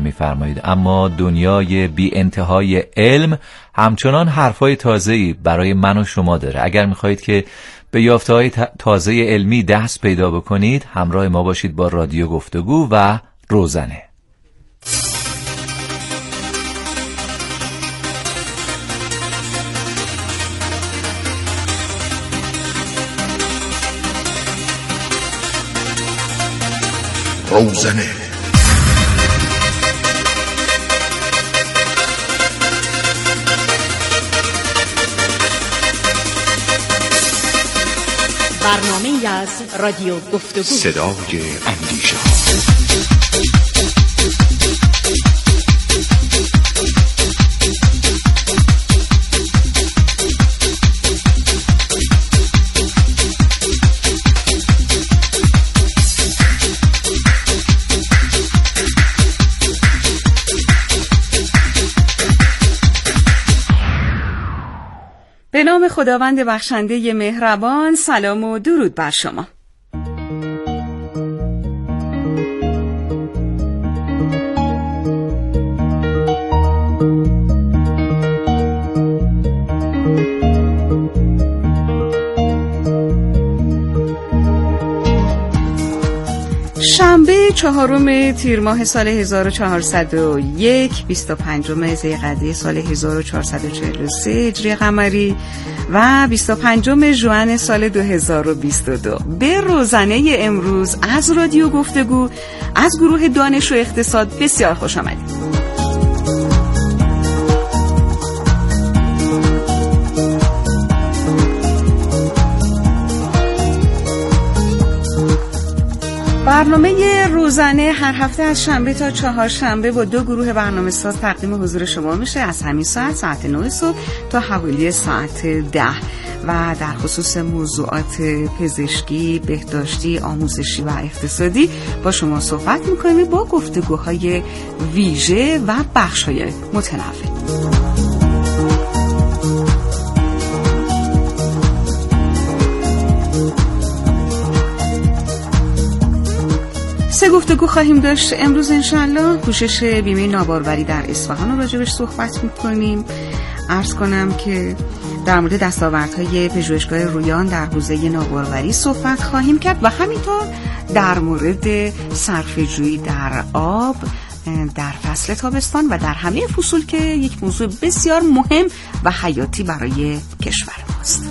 می‌فرمایید، اما دنیای بی انتهای علم همچنان حرفای تازه‌ای برای من و شما داره. اگر می‌خواهید که به یافته‌های تازه علمی دست پیدا بکنید، همراه ما باشید با رادیو گفتگو و روزنه. روزنه برنامه‌ای از رادیو گفتگو، صدای اندیشه. به نام خداوند بخشنده مهربان، سلام و درود بر شما. شنبه 4 تیر ماه سال 1401 25 ذیقعده سال 1443 هجری قمری و 25 ژوئن سال 2022 به روزنه امروز از رادیو گفتگو از گروه دانش و اقتصاد بسیار خوش آمدید. برنامه روزانه هر هفته از شنبه تا چهارشنبه با 2 گروه برنامه‌ساز تقدیم حضور شما میشه، از همین ساعت 9 صبح تا حوالی ساعت 10 و در خصوص موضوعات پزشکی، بهداشتی، آموزشی و اقتصادی با شما صحبت میکنیم با گفتگوهای ویژه و بخش‌های متنوع. سه گفتگو خواهیم داشت امروز انشالله. پوشش بیمه ناباروری در اصفهان رو راجبش صحبت میکنیم. عرض کنم که در مورد دستاوردهای پژوهشگاه رویان در حوزه ناباروری صحبت خواهیم کرد و همینطور در مورد صرفه‌جویی در آب در فصل تابستان و در همه فصول که یک موضوع بسیار مهم و حیاتی برای کشور ماست.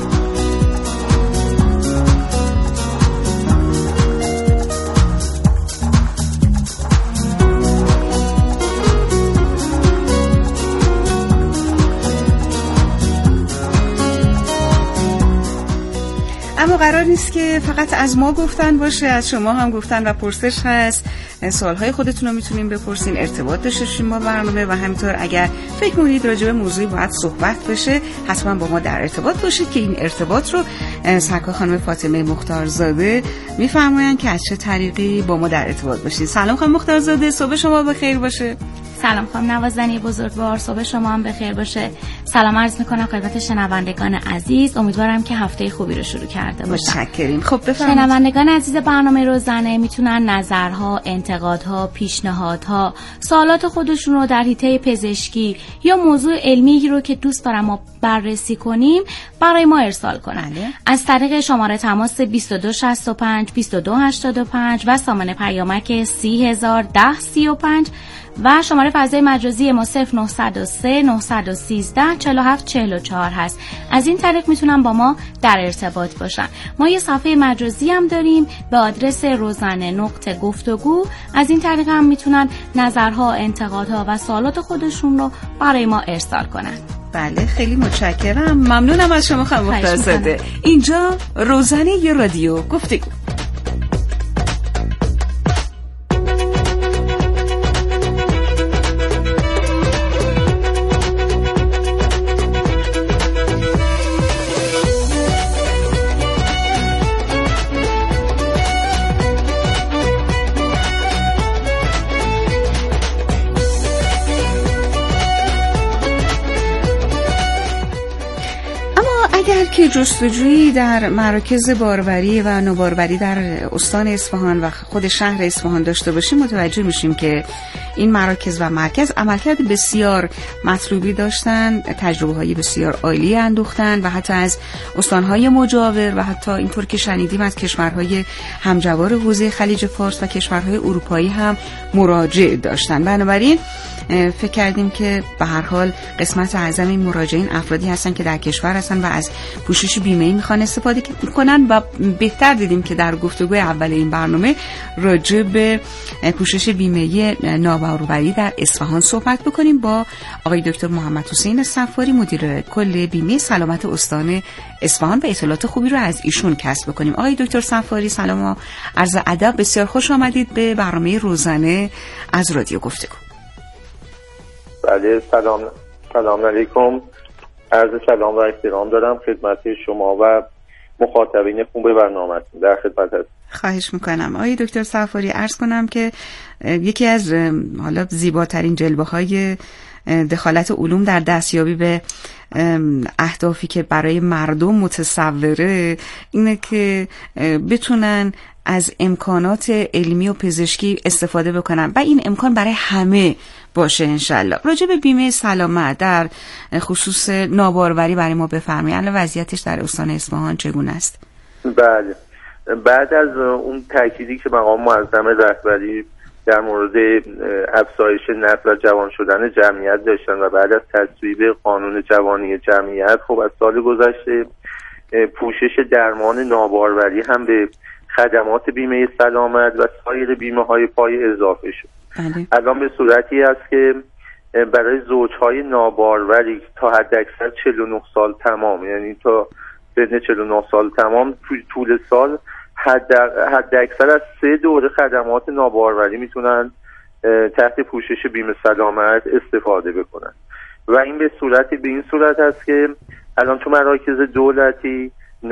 اما قرار نیست که فقط از ما گفتن باشه، از شما هم گفتن و پرسش هست. سوالهای خودتون رو میتونین بپرسین، ارتباط داشته باشین با برنامه و همینطور اگر فکر کنید راجع به موضوعی باید صحبت بشه حتما با ما در ارتباط باشید که این ارتباط رو سرکار خانم فاطمه مختارزاده میفرمایند که از چه طریقی با ما در ارتباط باشید. سلام خانم مختارزاده، صبح شما بخیر باشه. سلام خانم نوازنی بزرگوار، صبح شما هم بخیر باشه. سلام عرض میکنم خدمت شنوندگان عزیز، امیدوارم که هفته خوبی رو شروع کرده باشن. متشکریم. خب بفرمایید. شنوندگان عزیز برنامه روزانه میتونن نظرها، انتقادها، پیشنهادها، سوالات خودشون رو در حیطه پزشکی یا موضوع علمی رو که دوست دارم ما بررسی کنیم برای ما ارسال کنن. از طریق شماره تماس 2265 2285 و سامانه پیامک 3001035 و شماره فضای مجازی ما 0903 913 4744 هست. از این طریق میتونن با ما در ارتباط باشن. ما یه صفحه مجازی هم داریم به آدرس rozane.goftogu. از این طریق هم میتونن نظرها، انتقادها و سوالات خودشون رو برای ما ارسال کنن. بله، خیلی متشکرم. ممنونم از شما خانم مختارزاده. اینجا روزانه ی رادیو گفتگو. که جستجویی در مراکز باروری و نوباروری در استان اصفهان و خود شهر اصفهان داشته باشیم متوجه میشیم که این مراکز و مرکز عملکرد بسیار مطلوبی داشتن، تجربه‌های بسیار عالی اندوختن و حتی از استانهای مجاور و حتی اینطور که شنیدیم از کشورهای همجوار حوزه خلیج فارس و کشورهای اروپایی هم مراجع داشتن. بنابراین فکر کردیم که به هر حال قسمت اعظم این مراجعین افرادی هستن که در کشور هستن و از پوشش بیمه‌ای میخوان استفاده کنن و بهتر دیدیم که در گفتگوی اول این برنامه راجع به پوشش بیمه‌ای ناباروری در اصفهان صحبت بکنیم با آقای دکتر محمد حسین صفاری، مدیر کل بیمه سلامت استان اصفهان و اطلاعات خوبی رو از ایشون کسب بکنیم. آقای دکتر صفاری سلام و عرض ادب، بسیار خوش آمدید به برنامه روزانه از رادیو گفتگو. بله، سلام علیکم. عرض سلام و احترام دارم خدمت شما و مخاطبین خوب برنامه در خدمت هستم. خواهش میکنم. آقای دکتر صفاری، عرض کنم که یکی از حالا زیباترین جلوه‌های دخالت علوم در دستیابی به اهدافی که برای مردم متصوره اینه که بتونن از امکانات علمی و پزشکی استفاده بکنن و این امکان برای همه باشه انشالله. راجع به بیمه سلامت در خصوص ناباروری برای ما بفرمایید. الان وضعیتش در استان اصفهان چگونه است؟ بله، بعد از اون تأکیدی که مقام معظم رهبری در مورد افزایش نسل و جوان شدن جمعیت داشتن و بعد از تصویب قانون جوانی جمعیت، خب از سال گذشته پوشش درمان ناباروری هم به خدمات بیمه سلامت و سایر بیمه های پای اضافه شد. الان به صورتی است که برای زوجهای ناباروری تا حداکثر 49 سال تمام، یعنی تا سن 49 سال تمام طول سال حداکثر از 3 دوره خدمات ناباروری میتونن تحت پوشش بیمه سلامت استفاده بکنن و این به این صورت است که الان تو مراکز دولتی 90%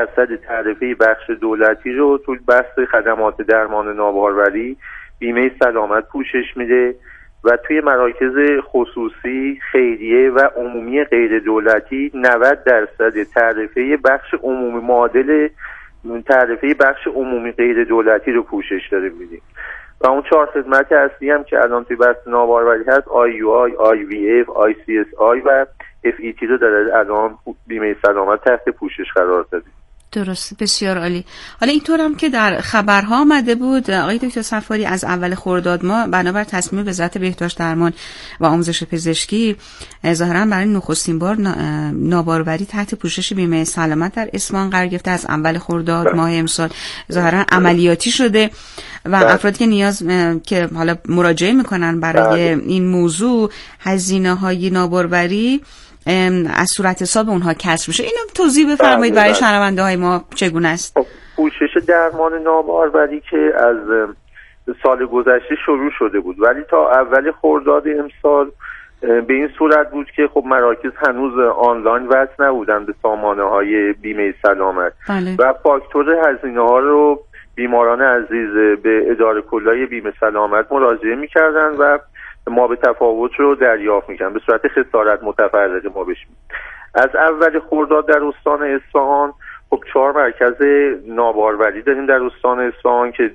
تعرفه بخش دولتی رو تو بسته خدمات درمان ناباروری بیمه سلامت پوشش میده و توی مراکز خصوصی، خیریه و عمومی غیر دولتی 90% تعرفه بخش عمومی معادل تعرفه بخش عمومی غیر دولتی رو پوشش داره میدیم و اون 4 خدمت اصلی هم که الان توی بسته ناباروری هست IUI، IVF، ICSI و FET رو داره الان بیمه سلامت تحت پوشش قرار داده. درست، بسیار عالی. حالا اینطور هم که در خبرها آمده بود آقای دکتر صفاری، از اول خرداد ماه بنابر تصمیم وزارت بهداشت درمان و آموزش پزشکی ظاهرا برای نخستین بار ناباروری تحت پوشش بیمه سلامت در اصفهان قرار گرفته. از اول خرداد ماه امسال ظاهرا عملیاتی شده و افرادی که نیاز که حالا مراجعه میکنن برای این موضوع هزینه‌های ناباروری از صورت حساب اونها کسر میشه. اینو توضیح بفرمایید برای شنونده های ما چگونه است؟ پوشش درمان ناباروری که از سال گذشته شروع شده بود ولی تا اول خرداد امسال به این صورت بود که خب مراکز هنوز آنلاین وصل نبودن به سامانه های بیمه سلامت و فاکتور هزینه ها رو بیماران عزیز به اداره کلای بیمه سلامت مراجعه میکردن و ما به تفاوت رو دریافت میکنن به صورت خسارت متفرقه ما بشیم. از اول خرداد در استان اصفهان خب 4 مرکز ناباروری داریم در استان اصفهان که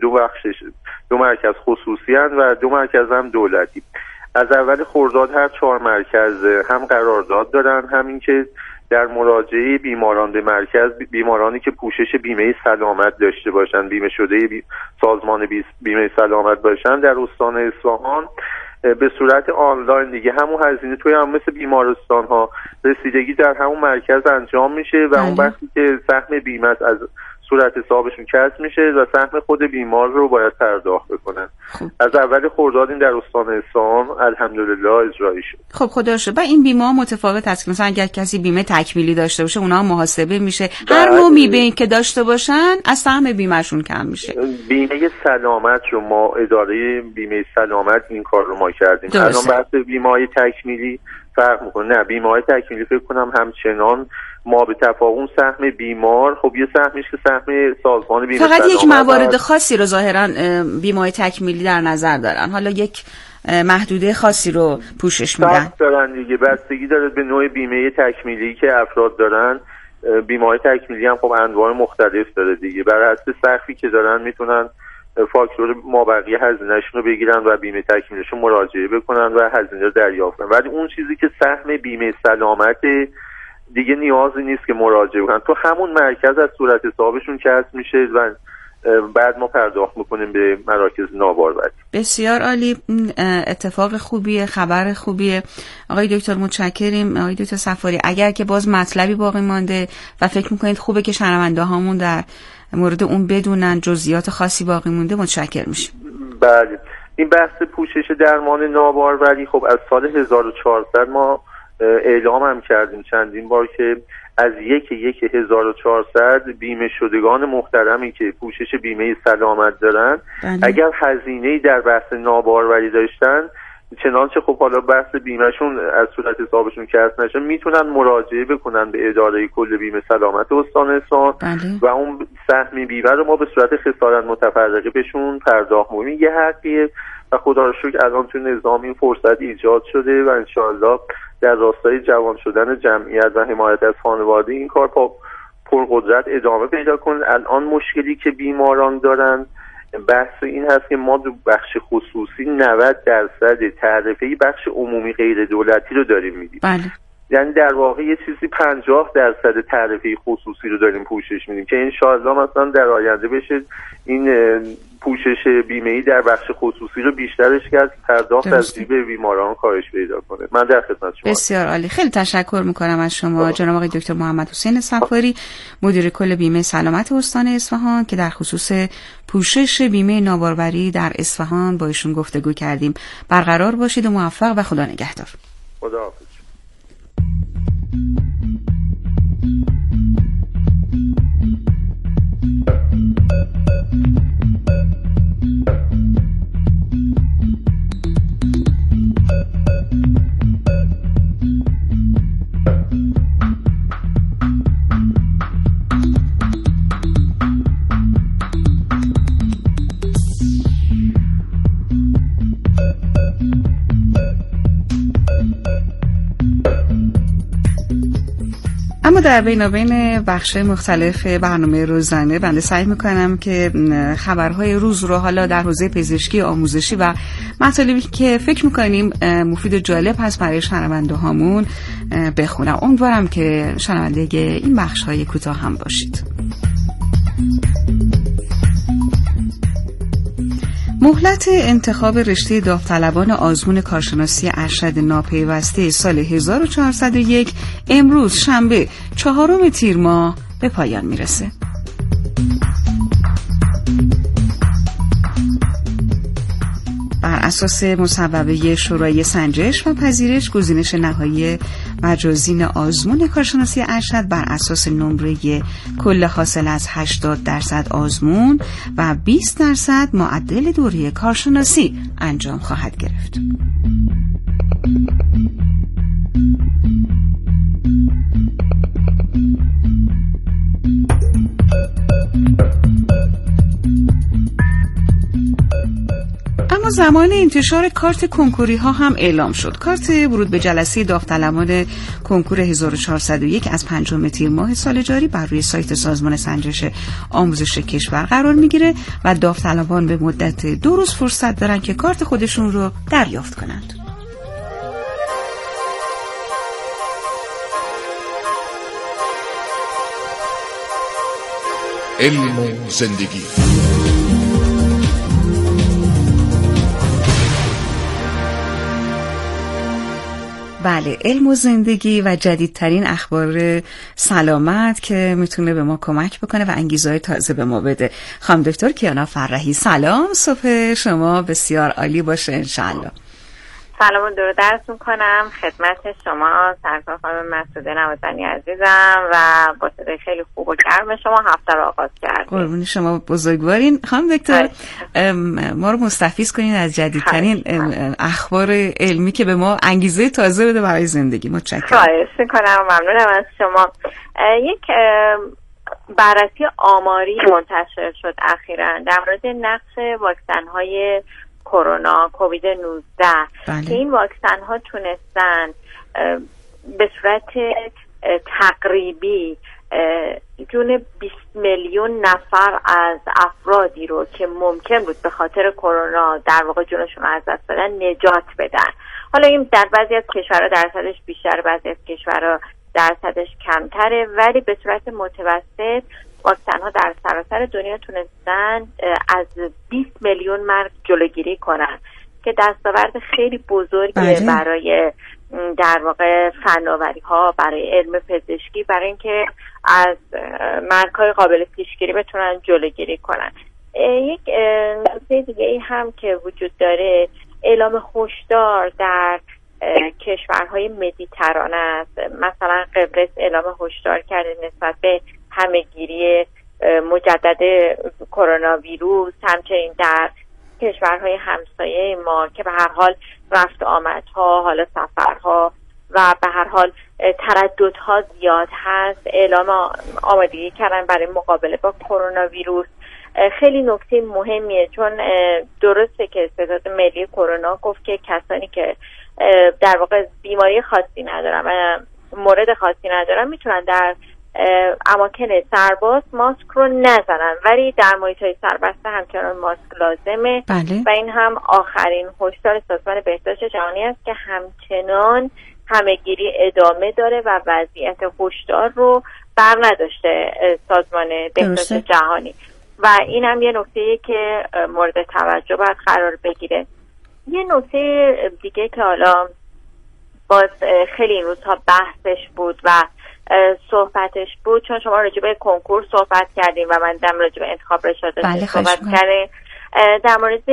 2 مرکز خصوصی هستند و 2 مرکز هم دولتی. از اول خرداد هر 4 مرکز هم قرارداد دارن، همین که در مراجعه بیماران به مرکز، بیمارانی که پوشش بیمه سلامت داشته باشن، بیمه شده سازمان بیمه سلامت باشن در استان اصفهان به صورت آنلاین دیگه همون هزینه توی هم مثل بیمارستان ها رسیدگی در همون مرکز انجام میشه و اون وقتی که سهم بیمه از صورت حسابشون کسر میشه و سهم خود بیمار رو باید پرداخت بکنن. از اول خرداد این در استان اصفهان الحمدلله اجرایی شد. خب خدا شکر. این بیمه ها متفاوت هست، مثلا اگر کسی بیمه تکمیلی داشته باشه اونها محاسبه میشه، هر نوعی بیمه که داشته باشن از سهم بیمهشون کم میشه. بیمه سلامت رو ما اداره بیمه سلامت این کار رو ما کردیم. الان بحث بیمه های تکمیلی فرق میکنه. نه، بیمه های تکمیلی فکر کنم همچنان ما به تفاهم سهم بیمار، خب یه سهمیش که سهم سازمان بیمه فقط یک موارد خاصی رو ظاهرا بیمه های تکمیلی در نظر دارن، حالا یک محدوده خاصی رو پوشش میدن دارن دیگه. بستگی داره به نوع بیمه تکمیلی که افراد دارن بیمه‌های تکمیلی هم خب انواع مختلف داره دیگه. بر حسب سقفی که دارن میتونن فاکتور مابقی هزینه‌شون رو بگیرن و بیمه تکمیلیشون مراجعه بکنن و هزینه رو دریافت کنن. ولی اون چیزی که سهم بیمه سلامت دیگه نیازی نیست که مراجعه کنن، تو همون مرکز از صورت حسابشون کسب میشه و بعد ما پرداخت میکنیم به مراکز ناباروری. بسیار عالی، اتفاق خوبیه، خبر خوبیه. آقای دکتر متشکریم. آقای دکتر صفاری، اگر که باز مطلبی باقی مانده و فکر میکنید خوبه که شنونده هامون در مورد اون بدونن، جزئیات خاصی باقی مونده، متشکر میشیم. بله، این بحث پوشش درمان ناباروری خب از سال 1400 ما اعلام هم کردیم چندین بار که از 1/1400 بیمه شدگان محترمی که پوشش بیمه سلامت دارن اگر هزینه‌ای در بحث ناباروری داشتن، چنانچه خب حالا بحث بیمهشون از صورت حسابشون کسب نشه، میتونن مراجعه بکنن به اداره کل بیمه سلامت استان اصفهان و اون سهم بیمه رو ما به صورت خسارت متفرقه بهشون پرداخت می‌کنیم. یه حقیه و خدا رو شکر الان تو نظام این فرصت ایجاد شده و انشاءالله در راستای جوان شدن جمعیت و حمایت از خانواده این کار پرقدرت ادامه پیدا کنه. الان مشکلی که بیماران دارن بحث این هست که ما دو بخش خصوصی 90% تعرفه بخش عمومی غیر دولتی رو داریم میدیم. بله. یعنی در واقع یه چیزی 50% تعرفه خصوصی رو داریم پوشش میدیم که انشاءالله مثلا در آینده بشه این پوشش بیمه‌ای در بخش خصوصی رو بیشترش کرد که پرداخت از جیب بیماران کاهش پیدا کنه. من در خدمت شما. بسیار عالی، خیلی تشکر میکنم از شما جناب آقای دکتر محمد حسین صفاری، مدیر کل بیمه سلامت استان اصفهان که در خصوص پوشش بیمه ناباروری در اصفهان با ایشون گفتگو کردیم. برقرار باشید و موفق و خدا نگهدار. خداحافظ. اما در بینابین بخش‌های مختلف برنامه روزانه بنده سعی میکنم که خبرهای روز رو حالا در حوزه پزشکی، آموزشی و مطالبی که فکر میکنیم مفید و جالب هست برای شنونده هامون بخونم. امیدوارم که شنونده این بخش‌های کوتاه هم باشید. مهلت انتخاب رشته داوطلبان آزمون کارشناسی ارشد ناپیوسته سال 1401 امروز شنبه 4 تیر ماه به پایان میرسه. بر اساس مصوبه شورای سنجش و پذیرش گزینش نهایی مجازین آزمون کارشناسی ارشد بر اساس نمره کل حاصل از 80% آزمون و 20% معدل دوره کارشناسی انجام خواهد گرفت. اما زمان انتشار کارت کنکوری ها هم اعلام شد. کارت ورود به جلسه داوطلبان کنکور 1401 از 5 تیر ماه سال جاری بر روی سایت سازمان سنجش آموزش کشور قرار میگیره و داوطلبان به مدت 2 روز فرصت دارن که کارت خودشون رو دریافت کنند. علم و زندگی. بله، علم و زندگی و جدیدترین اخبار سلامت که میتونه به ما کمک بکنه و انگیزه‌های تازه به ما بده. خانم دکتر کیانا فرحی، سلام، صبح شما بسیار عالی باشه انشالله. سلام و درود درتون کنم خدمت شما سرکار خانم مسعوده نوازنی عزیزم و با صدای خیلی خوب و گرم شما هفته رو آغاز کردیم. قربون شما بزرگوارین. خانم دکتر ما رو مستفیض کنین از جدیدترین اخبار علمی که به ما انگیزه تازه بده برای زندگی. متشکرم. خواهش می‌کنم، ممنونم از شما. یک بررسی آماری منتشر شد اخیراً در مورد نقش واکسن‌های کرونا کووید 19 که این واکسن ها تونستن به صورت تقریبی جون 20 میلیون نفر از افرادی رو که ممکن بود به خاطر کرونا در واقع جونشون از دست بدن نجات بدن. حالا این در بعضی از کشورها درصدش بیشتر، بعضی از کشورها درصدش کمتره، ولی به صورت متوسط واکسن‌ها در سراسر دنیا تونستن از 20 میلیون مرگ جلوگیری کنن که دستاورد خیلی بزرگیه برای در واقع فناوری‌ها، برای علم پزشکی، برای اینکه از مرگ‌های قابل پیشگیری بتونن جلوگیری کنن. یک نکته دیگه ای هم که وجود داره، اعلام هشدار در کشورهای مدیترانه است. مثلا قبرس اعلام هشدار کرده نسبت به همهگیری مجدد کرونا ویروس، همچنین در کشورهای همسایه ما که به هر حال رفت آمدها، حالا سفرها و به هر حال ترددها زیاد هست، اعلام آمادگی کردن برای مقابله با کرونا ویروس. خیلی نکته مهمیه، چون درسته که ستاد ملی کرونا گفت که کسانی که در واقع بیماری خاصی ندارن و مورد خاصی ندارن میتونن در اماکن سرباز ماسک رو نزنن، ولی در محیط‌های سربسته همچنان ماسک لازمه. بله. و این هم آخرین هشدار سازمان بهداشت جهانی است که همچنان همهگیری ادامه داره و وضعیت هشدار رو بر نداشته سازمان بهداشت جهانی. و این هم یه نکته‌ایه که مورد توجه باید قرار بگیره. یه نکته دیگه که حالا باز خیلی این روزها بحثش بود و صحبتش بود، چون شما راجع به کنکور صحبت کردیم و من دم راجع به انتخاب رشاد صحبت کردیم، در مورد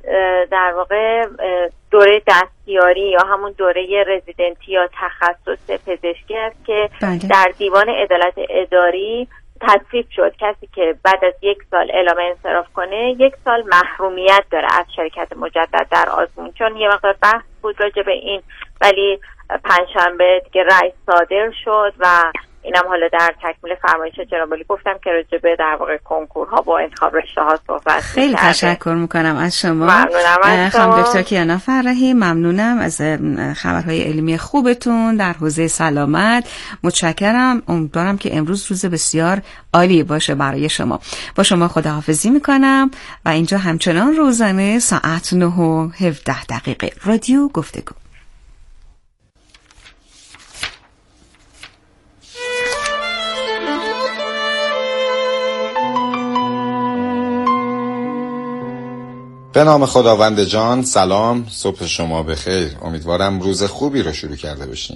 در واقع دوره دستیاری یا همون دوره رزیدنتی یا تخصص پزشکی است که در دیوان عدالت اداری تصویب شد. کسی که بعد از 1 سال اعلام انصراف کنه 1 سال محرومیت داره از شرکت مجدد در آزمون. چون یه مقدار بحث بود راجع به این، ولی پنجشنبه دیگه رأی صادر شد و اینم حالا در تکمیل فرمایش جناب عالی گفتم که راجع به در واقع کنکورها با انتخاب رشته‌ها صحبت خیلی تشکر میکنم از شما. ممنونم از خانم دکتر کیانا فرحی، ممنونم از خبرهای علمی خوبتون در حوزه سلامت. متشکرم. امیدوارم که امروز روز بسیار عالی باشه برای شما. با شما خداحافظی میکنم و اینجا همچنان روزانه ساعت 9:17 رادیو گفتگو. به نام خداوند جان. سلام، صبح شما بخیر. امیدوارم روز خوبی رو شروع کرده باشین.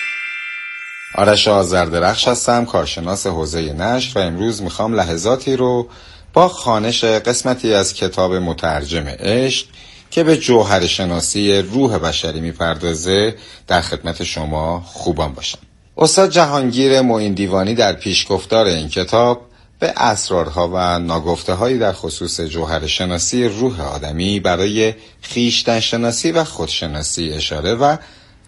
آرش آذردرخش هستم، کارشناس حوزه نشر و امروز میخوام لحظاتی رو با خوانش قسمتی از کتاب مترجم عشق که به جوهر شناسی روح بشری میپردازه در خدمت شما خوبان باشم. استاد جهانگیر معین دیوانی در پیشگفتار این کتاب به اسرارها و ناگفته‌هایی در خصوص جوهر شناسی روح آدمی برای خویشتن شناسی و خودشناسی اشاره و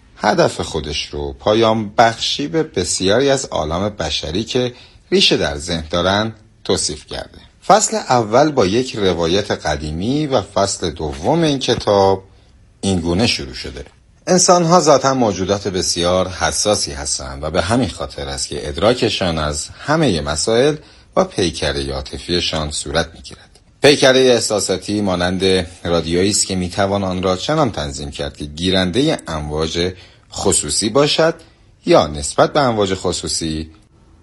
هدف خودش رو پایان بخشی به بسیاری از عالم بشری که ریشه در ذهن دارن توصیف کرده. فصل اول با یک روایت قدیمی و فصل دوم این کتاب اینگونه شروع شده: انسان‌ها ذاتاً موجودات بسیار حساسی هستند و به همین خاطر است که ادراکشان از همه مسائل و پیکره عاطفیشان صورت می‌گیرد. پیکره احساساتی مانند رادیویی است که می‌توان آن را چنان تنظیم کرد که گیرنده امواج خصوصی باشد یا نسبت به امواج خصوصی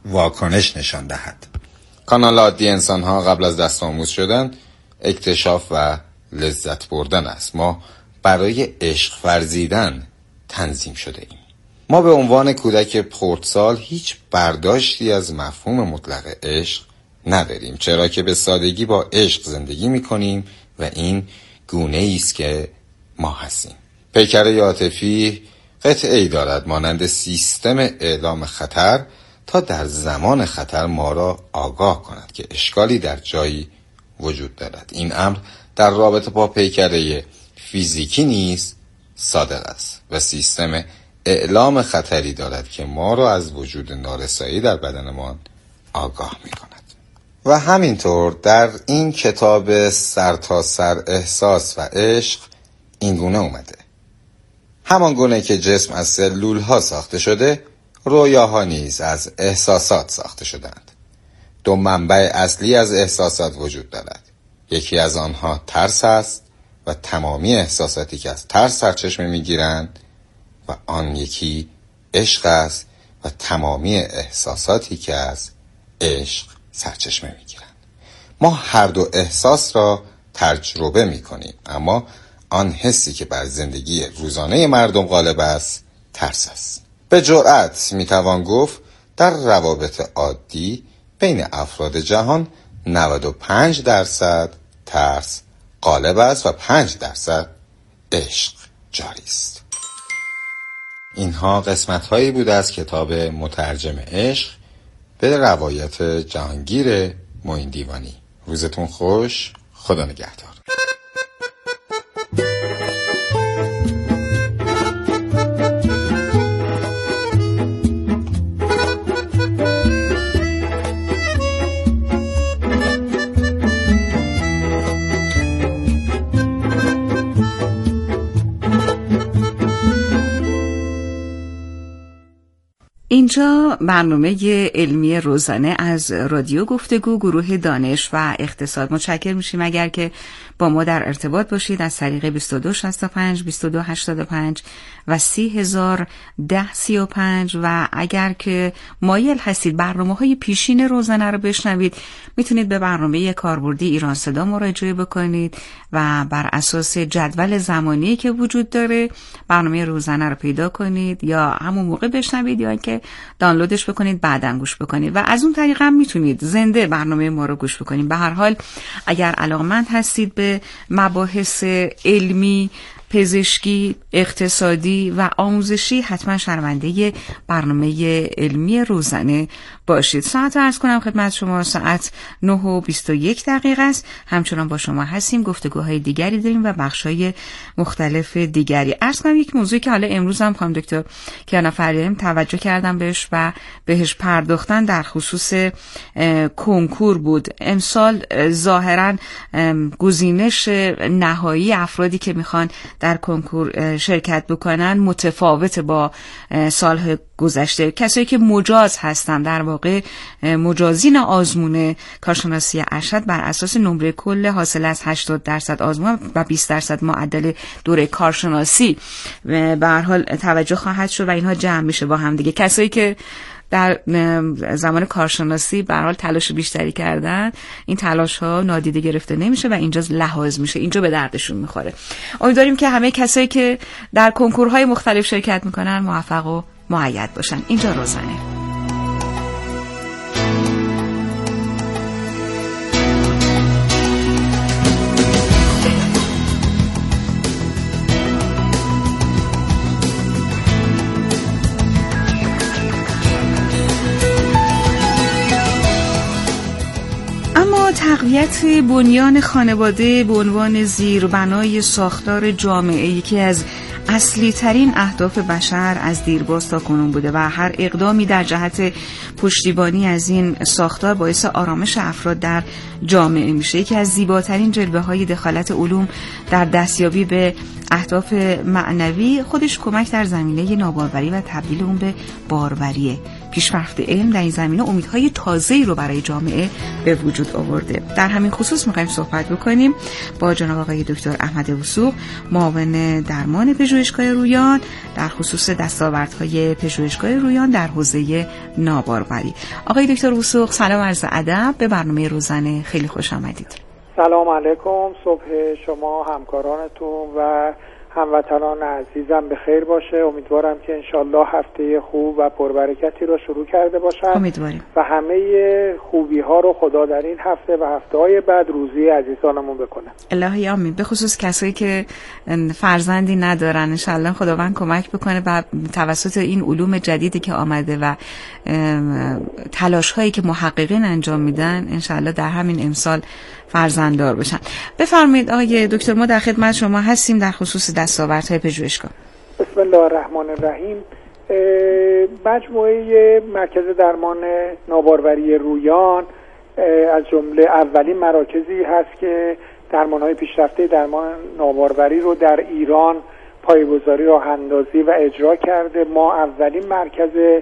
واکنش نشان دهد. کانال عادی انسان‌ها قبل از دست آموز شدن اکتشاف و لذت بردن است. ما برای عشق ورزیدن تنظیم شده ایم. ما به عنوان کودک خردسال هیچ برداشتی از مفهوم مطلق عشق نداریم، چرا که به سادگی با عشق زندگی می‌کنیم و این گونه‌ای است که ما هستیم. پیکره عاطفی قطعه‌ای دارد مانند سیستم اعلام خطر تا در زمان خطر ما را آگاه کند که اشکالی در جایی وجود دارد. این امر در رابطه با پیکره فیزیکی نیز صادق است و سیستم اعلام خطری دارد که ما را از وجود نارسایی در بدنمان آگاه می کند. و همینطور در این کتاب سرتاسر احساس و عشق این گونه اومده: همان گونه که جسم از سلول ها ساخته شده، رویاها نیز از احساسات ساخته شدند. دو منبع اصلی از احساسات وجود دارد. یکی از آنها ترس است و تمامی احساساتی که از ترس سرچشمه می‌گیرند و آن یکی عشق است و تمامی احساساتی که از عشق سرچشمه می‌گیرند. ما هر دو احساس را تجربه می‌کنیم، اما آن حسی که بر زندگی روزانه مردم غالب است ترس است. به جرأت می‌توان گفت در روابط عادی بین افراد جهان 95% ترس غالب است و 5% عشق جاری است. اینها قسمت‌هایی بود از کتاب مترجم عشق به روایت جهانگیر معین دیوانی. روزتون خوش، خدا نگهدار. اینجا برنامه علمی روزانه از رادیو گفتگو گروه دانش و اقتصاد. متشکر میشیم اگر که با ما در ارتباط باشید از طریق 2265 2285 و 301035 و اگر که مایل هستید برنامه‌های پیشین روزانه رو بشنوید میتونید به برنامه کاربردی ایران صدا مراجعه بکنید و بر اساس جدول زمانی که وجود داره برنامه روزانه رو پیدا کنید یا همون موقع بشنوید یا اینکه دانلودش بکنید بعداً گوش بکنید و از اون طریق هم میتونید زنده برنامه ما رو گوش بکنید. به هر حال اگر علاقمند هستید به مباحث علمی، پزشکی، اقتصادی و آموزشی حتما شنونده برنامه علمی روزانه باشید. ساعت عرض کنم خدمت شما ساعت 9:21 است. همچنان با شما هستیم، گفتگوهای دیگری داریم و بخشای مختلف دیگری. عرض کنم یک موضوعی که حالا امروز هم خانم دکتر کیانا فریدیم توجه کردم بهش و بهش پرداختن در خصوص کنکور بود. امسال ظاهرا گزینش نهایی افرادی که میخوان در کنکور شرکت بکنن متفاوت با سالهای گذشته. کسایی که مجاز هستن، در واقع مجازین آزمون کارشناسی ارشد بر اساس نمره کل حاصل از 80% آزمون و 20% معدل دوره کارشناسی به هر حال توجه خواهد شد و اینها جمع میشه با هم دیگه. کسایی که در زمان کارشناسی به هر حال تلاش بیشتری کردن، این تلاش ها نادیده گرفته نمیشه و اینجا لحاظ میشه، اینجا به دردشون میخوره. امیدواریم که همه کسایی که در کنکورهای مختلف شرکت میکنن موفق و مؤید باشن. اینجا روزانه. تقویت بنیان خانواده به عنوان زیربنای ساختار جامعه یکی از اصلی ترین اهداف بشر از دیرباز تا کنون بوده و هر اقدامی در جهت پشتیبانی از این ساختار باعث آرامش افراد در جامعه میشه. یکی از زیباترین جلوه‌های دخالت علوم در دستیابی به اهداف معنوی خودش کمک در زمینه ناباروری و تبدیل اون به باروریه. پیشرفت علم در این زمینه امیدهای تازه‌ای رو برای جامعه به وجود آورده. در همین خصوص می‌خوایم صحبت بکنیم با جناب آقای دکتر احمد وثوق، معاون درمان پژوهشگاه رویان، در خصوص دستاوردهای پژوهشگاه رویان در حوزه ناباروری. آقای دکتر وثوق سلام عرض ادب، به برنامه روزانه خیلی خوش آمدید. سلام علیکم، صبح شما همکارانتون و هموطنان عزیزم به خیر باشه. امیدوارم که انشالله هفته خوب و پربرکتی رو شروع کرده باشم. امیدواریم. و همه خوبی ها رو خدا در این هفته و هفته های بعد روزی عزیزانمون بکنه. الهی آمین. به خصوص کسایی که فرزندی ندارن انشالله خداوند کمک بکنه و توسط این علوم جدیدی که آمده و تلاش هایی که محققین انجام میدن انشالله در همین امسال فرزنددار بشن. بفرمایید آقای دکتر، ما در خدمت شما هستیم در خصوص دستاوردهای پژوهشگاه. بسم الله الرحمن الرحیم. مجموعه مرکز درمان ناباروری رویان از جمله اولین مراکزی هست که درمان‌های پیشرفته درمان ناباروری رو در ایران پایه‌گذاری، راه‌اندازی و اجرا کرده. ما اولین مرکز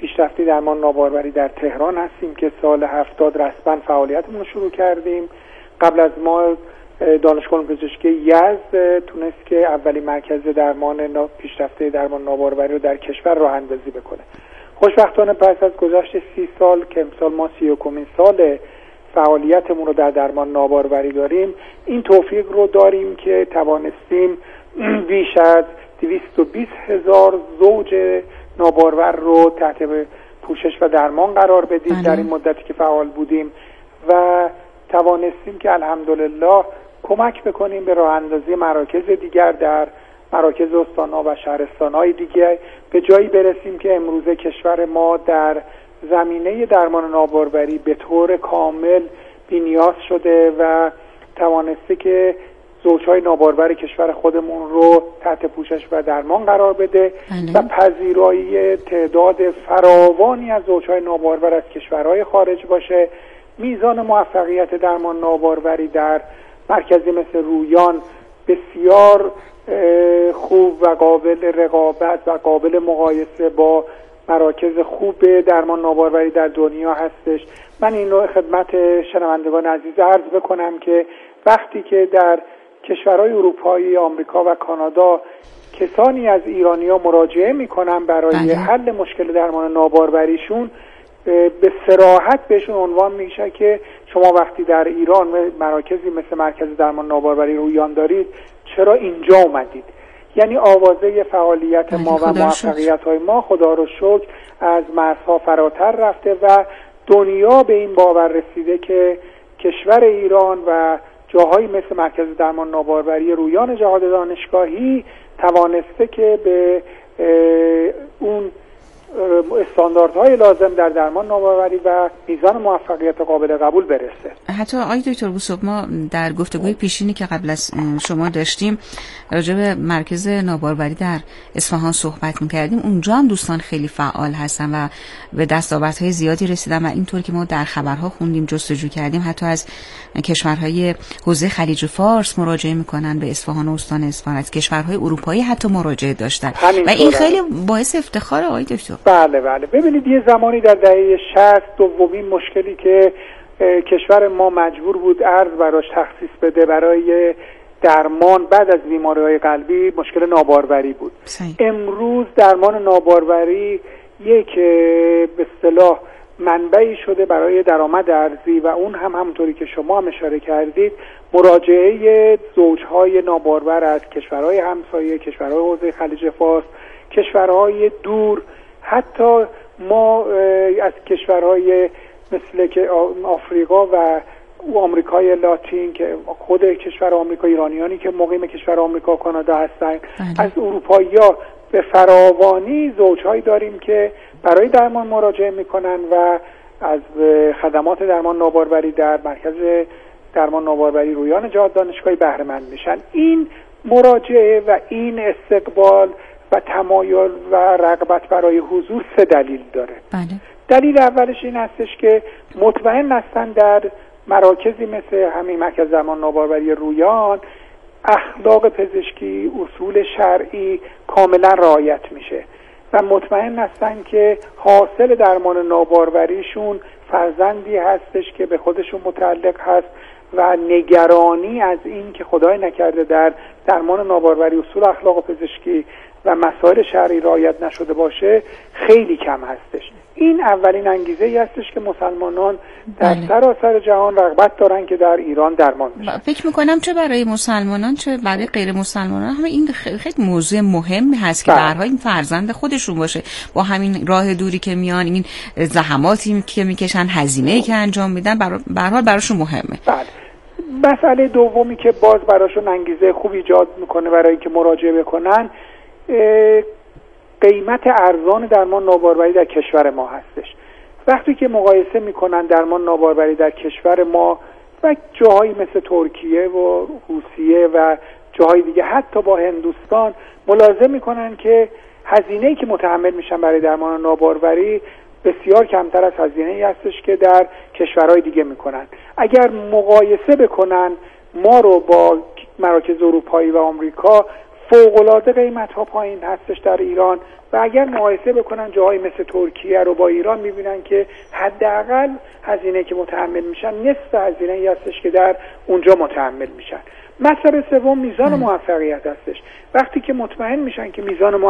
پیشرفته درمان ناباروری در تهران هستیم که سال 70 رسما فعالیتمون رو شروع کردیم. قبل از ما دانشگاه پزشکی یزد تونست که اولین مرکز درمان پیشرفته درمان ناباروری رو در کشور راه اندازی بکنه. خوشبختانه پس از گذشت 30 سال که امسال ما 31مین سال فعالیتمون رو در درمان ناباروری داریم، این توفیق رو داریم که توانستیم بیش از 220,000 زوج نابارور رو تحت پوشش و درمان قرار بدیم در این مدتی که فعال بودیم و توانستیم که الحمدلله کمک بکنیم به راه اندازی مراکز دیگر در مراکز استان‌ها و شهرستان‌های دیگه، به جایی برسیم که امروزه کشور ما در زمینه درمان ناباروری به طور کامل بی‌نیاز شده و توانسته که زوجهای نابارور کشور خودمون رو تحت پوشش و درمان قرار بده و پذیرایی تعداد فراوانی از زوجهای نابارور از کشورهای خارج باشه. میزان موفقیت درمان ناباروری در مرکزی مثل رویان بسیار خوب و قابل رقابت و قابل مقایسه با مراکز خوب درمان ناباروری در دنیا هستش. من این رو خدمت شنوندگان عزیز عرض بکنم که وقتی که در کشورهای اروپایی، آمریکا و کانادا کسانی از ایرانی‌ها مراجعه میکنن برای حل مشکل درمان ناباروریشون، به صراحت بهشون عنوان میشه که شما وقتی در ایران مراکزی مثل مرکز درمان ناباروری رویان دارید، چرا اینجا اومدید؟ یعنی آوازه فعالیت ما و موفقیت‌های ما خدا رو شکر از مرزها فراتر رفته و دنیا به این باور رسیده که کشور ایران و جاهایی مثل مرکز درمان ناباروری رویان جهاد دانشگاهی توانسته که به اون استانداردهای لازم در درمان ناباروری و میزان موفقیت قابل قبول برسه. حتی آقای دکتر بوسوب، ما در گفتگوی پیشینی که قبل از شما داشتیم راجع به مرکز ناباروری در اصفهان صحبت می‌کردیم. اونجا هم دوستان خیلی فعال هستن و به دستاوردهای زیادی رسیدن و اینطور که ما در خبرها خوندیم، جستجو کردیم، حتی از کشورهای حوزه خلیج فارس مراجعه می‌کنن به اصفهان و استان اصفهان، از کشورهای اروپایی حتی مراجعه داشتن و این خیلی باعث افتخار آقای دکتر. بله ببینید یه زمانی در دهه 60 دومین مشکلی که کشور ما مجبور بود ارز براش تخصیص بده برای درمان بعد از بیماری‌های قلبی مشکل ناباروری بود. امروز درمان ناباروری یک به اصطلاح منبعی شده برای درآمد ارزی و اون هم همونطوری که شما هم اشاره کردید مراجعه زوجهای نابارور از کشورهای همسایه، کشورهای حوزه خلیج فارس، کشورهای دور، حتی ما از کشورهای مثل که آفریقا و آمریکای لاتین که خود کشور آمریکا، ایرانیانی که مقیم کشور آمریکا و کانادا هستن، از اروپایی‌ها به فراوانی زوجهایی داریم که برای درمان مراجعه میکنن و از خدمات درمان ناباروری در مرکز درمان ناباروری رویان جهاد دانشگاهی بهره مند میشن. این مراجعه و این استقبال و تمایل و رغبت برای حضور 3 دلیل داره. دلیل اولش این هستش که مطمئن هستن در مراکزی مثل همین مرکز درمان ناباروری رویان اخلاق پزشکی، اصول شرعی کاملا رعایت میشه و مطمئن هستن که حاصل درمان ناباروریشون فرزندی هستش که به خودشون متعلق هست و نگرانی از این که خدای نکرده در درمان ناباروری اصول اخلاق پزشکی و مسائل شرعی رعایت نشده باشه خیلی کم هستش. این اولین انگیزه‌ای هستش که مسلمانان در سراسر جهان رغبت دارن که در ایران درمان بشن. فکر میکنم چه برای مسلمانان چه برای غیر مسلمانان هم این خیلی موضوع مهمی هست که به هر حال این فرزند خودشون باشه، با همین راه دوری که میان، این زحماتی که میکشن، هزینه‌ای که انجام میدن، به هر حال براشون مهمه. بله. مسئله دومی که باز براشون انگیزه خوب ایجاد میکنه برای اینکه مراجعه بکنن، قیمت ارزان درمان ناباروری در کشور ما هستش. وقتی که مقایسه میکنن درمان ناباروری در کشور ما و جاهایی مثل ترکیه و روسیه و جاهای دیگه، حتی با هندوستان، ملاحظه میکنن که هزینه‌ای که متحمل میشن برای درمان ناباروری بسیار کمتر از هزینه‌ای هستش که در کشورهای دیگه میکنن. اگر مقایسه بکنن ما رو با مراکز اروپایی و آمریکا، فوق‌العاده قیمت‌ها پایین هستش در ایران و اگر مقایسه بکنن جاهای مثل ترکیه رو با ایران می‌بینن که حداقل هزینه که متحمل میشن نصف هزینه‌ای هستش که در اونجا متحمل میشن. مسئله سوم میزان موفقیت هستش. وقتی که مطمئن میشن که میزان